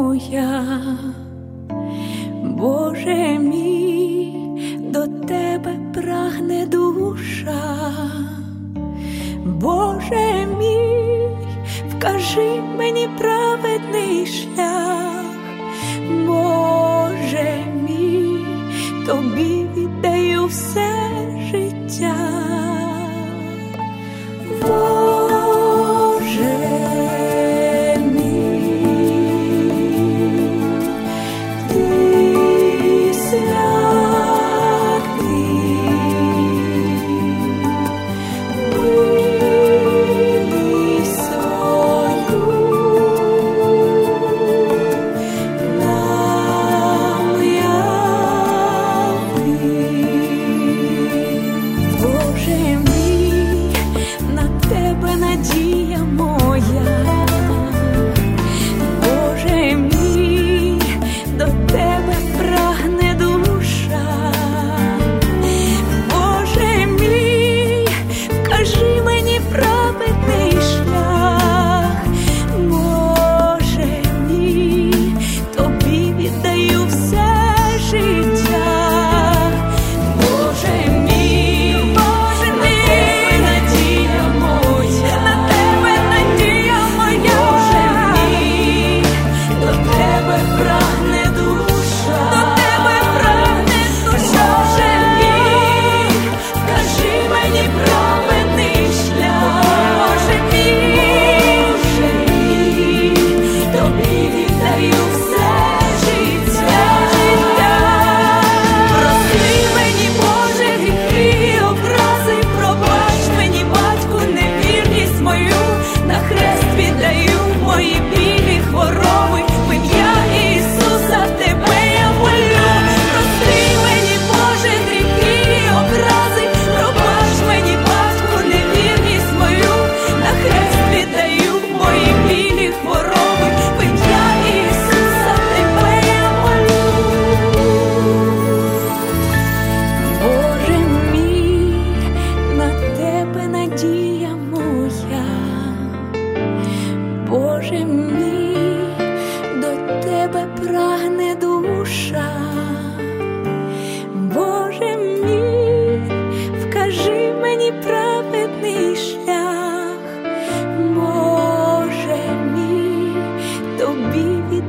моя. Боже мій, до тебе прагне душа. Боже мій, вкажи мені праведний шлях. Боже мій, тобі віддаю все життя. Боже мій, ти святий, милість свою нам яви. Боже мій, на тебе надія моя. Боже мій, до тебе прагне душа. Боже мій, вкажи мені праведний шлях. Боже мій, тобі віддаю все життя. Боже мій, Боже мій, надія моя, на тебе надія моя. Боже мій, до тебе прагне душа, до тебе прагне душа. Боже мій, вкажи мені праведний шлях. Боже мій, тобі віддаю все життя. Прости мені, Боже, гріхи і образи, пробач мені, батьку, невірність мою, на хрест віддаю мої білі хвороби, в ім'я Ісуса тебе я молю. Прости мені, Боже, гріхи і образи, пробач мені, батьку, невірність мою, на хрест віддаю мої білі хвороби, в ім'я Ісуса тебе я молю. Боже мій, на тебе надія моя. Боже мій, до тебе прагне душа. Боже мій, вкажи мені праведний шлях. Боже мій, тобі